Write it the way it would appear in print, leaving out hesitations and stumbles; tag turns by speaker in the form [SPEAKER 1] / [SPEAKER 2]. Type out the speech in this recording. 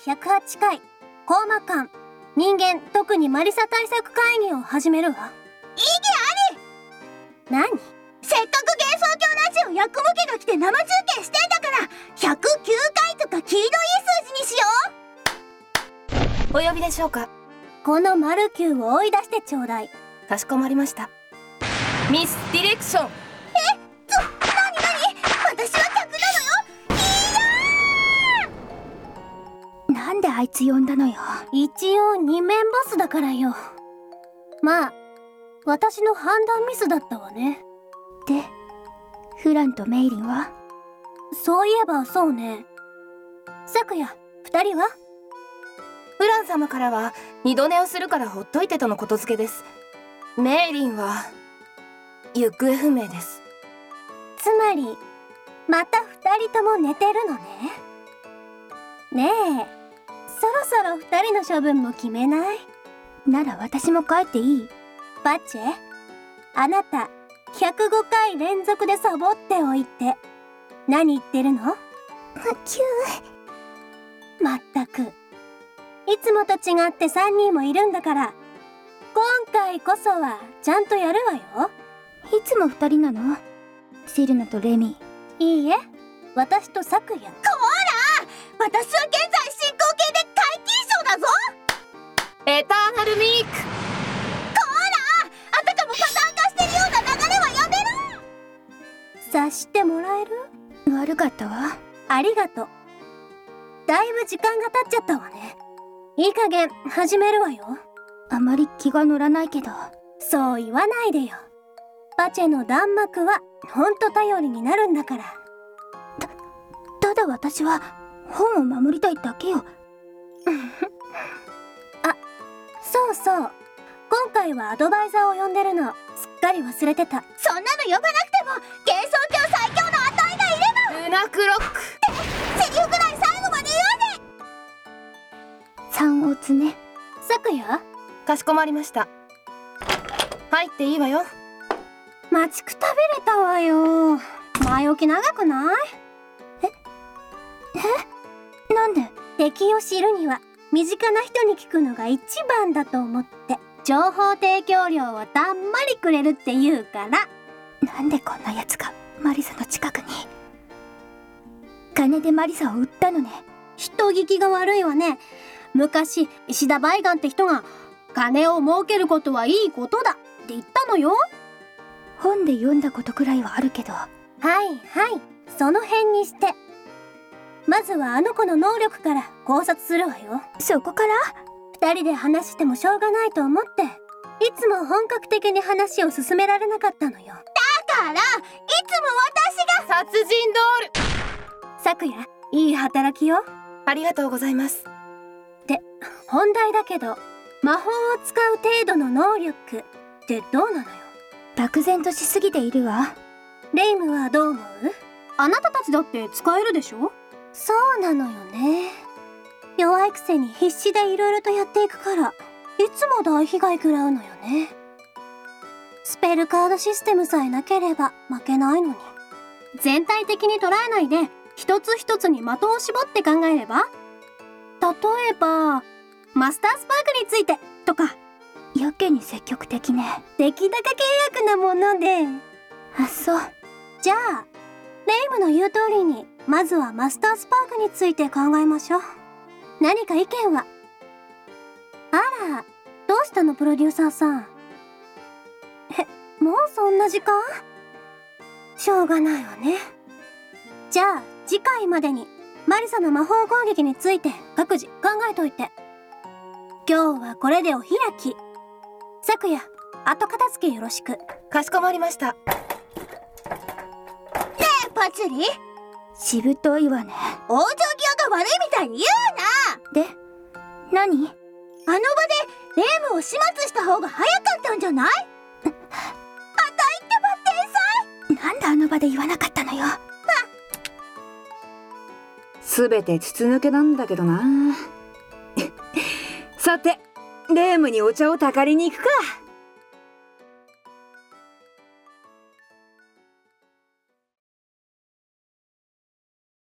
[SPEAKER 1] 108回コーマ館人間特にマリサ対策会議を始めるわ。
[SPEAKER 2] 意義あり。
[SPEAKER 1] 何？
[SPEAKER 2] せっかく幻想郷ラジオヤクモ家が来て生中継してんだから109回とか黄色い数字にしよ
[SPEAKER 3] お呼びでしょうか。
[SPEAKER 1] このマルキューを追い出してちょうだい。
[SPEAKER 3] かしこまりました。ミスディレクション。
[SPEAKER 2] なに私は客なのよ。
[SPEAKER 4] なんであいつ呼んだのよ。
[SPEAKER 1] 一応二面ボスだからよ。まあ私の判断ミスだったわね。
[SPEAKER 4] で、フランとメイリンは？
[SPEAKER 1] そういえばそうね。昨夜二人は？
[SPEAKER 3] フラン様からは二度寝をするからほっといてとのことづけです。メイリンは行方不明です。
[SPEAKER 1] つまりまた二人とも寝てるのね。ねえ、そろそろ二人の処分も決めない？
[SPEAKER 4] なら私も帰っていい？
[SPEAKER 1] バチェ、あなた105回連続でサボっておいて何言ってるの？まったく、いつもと違って3人もいるんだから今回こそはちゃんとやるわよ。
[SPEAKER 4] いつも2人なの？シルナとレミ？
[SPEAKER 1] いいえ、私と昨夜。
[SPEAKER 2] こら、私は現在進行形で皆勤賞だぞ。
[SPEAKER 3] エターナルミーク。
[SPEAKER 2] こら、あたかも加担化してるような流れはやめろ。
[SPEAKER 1] 察してもらえる？
[SPEAKER 4] 悪かったわ。
[SPEAKER 1] ありがとう。だいぶ時間が経っちゃったわね。いい加減始めるわよ。
[SPEAKER 4] あまり気が乗らないけど。
[SPEAKER 1] そう言わないでよ。バチェの弾幕はほんと頼りになるんだから。
[SPEAKER 4] ただ私は本を守りたいだけよ。
[SPEAKER 1] あ、そうそう。今回はアドバイザーを呼んでるの。すっかり忘れてた。
[SPEAKER 2] そんなの呼ばなくても幻想郷最強の値がいれば。
[SPEAKER 3] ルナクロック。
[SPEAKER 2] セリフぐらい最後まで言わね。
[SPEAKER 4] 三オツね。
[SPEAKER 1] 昨夜？
[SPEAKER 3] かしこまりました。入っていいわよ。
[SPEAKER 1] 待ちくたびれたわよ。前置き長くない？
[SPEAKER 4] なんで？
[SPEAKER 1] 敵を知るには身近な人に聞くのが一番だと思って情報提供料をたんまりくれるって言うから。
[SPEAKER 4] なんでこんなやつがマリサの近くに？金でマリサを売ったのね。
[SPEAKER 1] 人聞きが悪いわね。昔石田梅岩って人が金を儲けることはいいことだって言ったのよ。
[SPEAKER 4] 本で読んだことくらいはあるけど。
[SPEAKER 1] はいはい、その辺にして、まずはあの子の能力から考察するわよ。
[SPEAKER 4] そこから？
[SPEAKER 1] 二人で話してもしょうがないと思っていつも本格的に話を進められなかったのよ。
[SPEAKER 2] だからいつも私が。
[SPEAKER 3] 殺人ドール。
[SPEAKER 1] 昨夜いい働きよ。
[SPEAKER 3] ありがとうございます。
[SPEAKER 1] で、本題だけど魔法を使う程度の能力ってどうなのよ。
[SPEAKER 4] 漠然としすぎているわ。
[SPEAKER 1] レイムはどう思う？あなたたちだって使えるでしょ？そうなのよね。弱いくせに必死でいろいろとやっていくからいつも大被害食らうのよね。スペルカードシステムさえなければ負けないのに。全体的に捉えないで一つ一つに的を絞って考えれば、例えばマスタースパークについてとか。
[SPEAKER 4] やけに積極的ね。
[SPEAKER 1] 出来高契約なもので。
[SPEAKER 4] あ、そう。
[SPEAKER 1] じゃあレイムの言う通りにまずはマスタースパークについて考えましょう。何か意見は？あら、どうしたのプロデューサーさん。もうそんな時間？しょうがないわね。じゃあ次回までにマリサの魔法攻撃について各自考えといて。今日はこれでお開き。昨夜後片付けよろしく。
[SPEAKER 3] かしこまりました。
[SPEAKER 2] ねえパチリ、
[SPEAKER 4] しぶといわね。
[SPEAKER 2] 往生際が悪いみたいに言うな。
[SPEAKER 4] で、何？
[SPEAKER 2] あの場でレームを始末した方が早かったんじゃない？あたいってば天才。
[SPEAKER 4] なんであの場で言わなかったのよ。
[SPEAKER 5] すべて筒抜けなんだけどな。さてレームにお茶をたかりに行くか。